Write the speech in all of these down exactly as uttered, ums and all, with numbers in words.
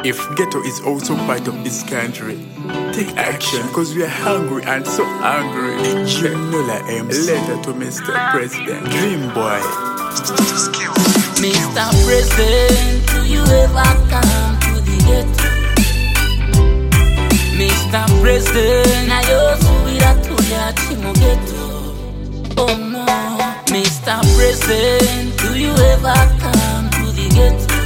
If ghetto is also part of this country, take action, cause we are hungry and so hungry. Genola M C, letter to Mister President, Dream Boy. Mister President, do you ever come to the ghetto? Mister President, na yo subira tuya chimo ghetto. Oh no, Mister President, do you ever come to the ghetto?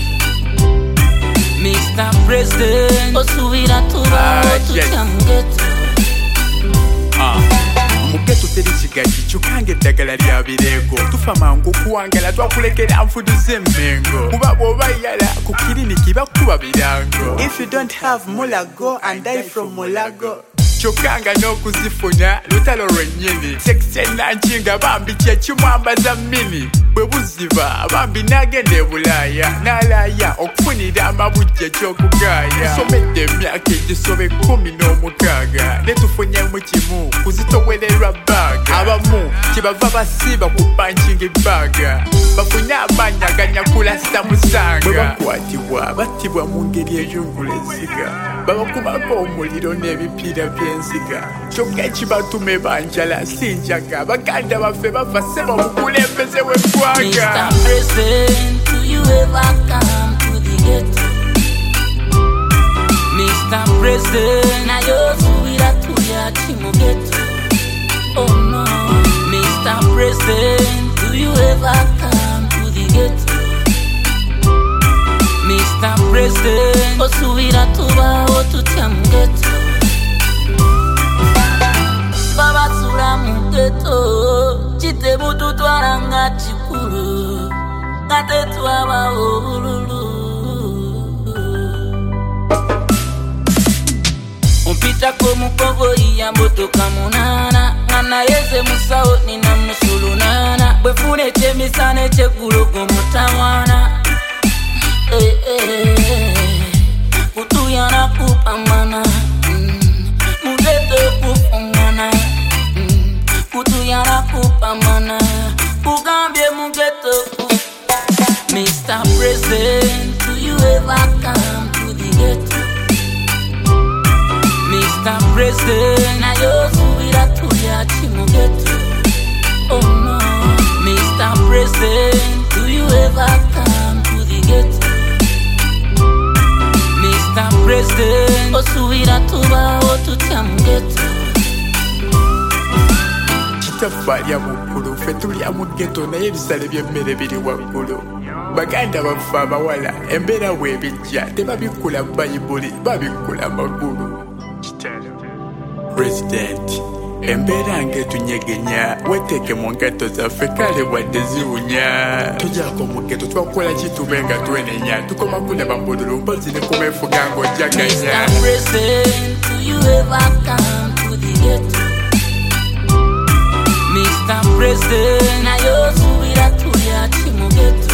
Mister President, osubira tuba otucha mu ghetto. Ah, mu ghetto teri kigaji kyukange eddagala lya birego. Tufa mangu kuwangala twakulekera nfuduze emmengo. Kuba bw'obayala ku kiriniki bakuba birango. If you don't have mulago and die from mulago, kyokanga n'okuzifuna lutalo lwennyini. Section nankinga bambi kyekimwambaza mini. Bwe buziba bambi n'agenda e Bulaaya n'alaaya okufunira amabujja ekyokugaaya. Tusomedde emyaka egisoba ekkumi n'omukaaga ne tufunyemu kimu kuzitowererwa bbaaga. Abamu kyebava basiiba ku punching bbaaga, bafune amaanyi aganyakula sitamusanga. Bwe bakwatibwa battibwa mu ngeri ey'onguleziga, babakubako omuliro n'ebipiira by'enziga. Kyokka ekibatume banjala si njaga, baganda baffe bafa ssebo omukulembeze w'eggwanga. Mister President, do you ever come to the ghetto? Mister President, na yo subira tuya chimo ghetto. Oh no, Mister President, do you ever come to the ghetto? Mister President, osubira tuba otucha mu ghetto. Baba sura mu ghetto, chitebu tutwala nga chikulu, ngatetu aba obululu. Mpita ko mukogo ya motoka munana, ngana yeze musawo nina musulunana. Bwefune chemisane chekulogo mutawana. Eh eh, kutuyana kupamana, mugeto kufungana. Kutuyana kupamana, kugambye mugeto. Mister President, do you ever come to the ghetto? Mister President, na yo subira tuya chimo ghetto. Oh no, Mister President, do you ever come to the ghetto? Mister President, osubira tuba otucha mu ghetto. Kitaffa lya muggulu, ffe tulya mu ghetto naye ebisale by'emmere biri waggulu. Baganda baffe abawala embeera bw'ebijja tebabikula bayibuli, babikula magulu. President, embeera ng'etunyegenya, weteeke mu ngatto zaffe kale wadde ziwunya. Tugyako mu ghetto twakola ki tube nga twenenya, tukoma kulaba mbululu mpozi ne kumeefuga ng'ojjaganya. Mister President, do you ever come to the ghetto? Mister President, na yo subira tuya chimo ghetto.